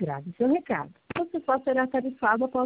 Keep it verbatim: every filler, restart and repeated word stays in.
grave seu recado. Você só será tarifado após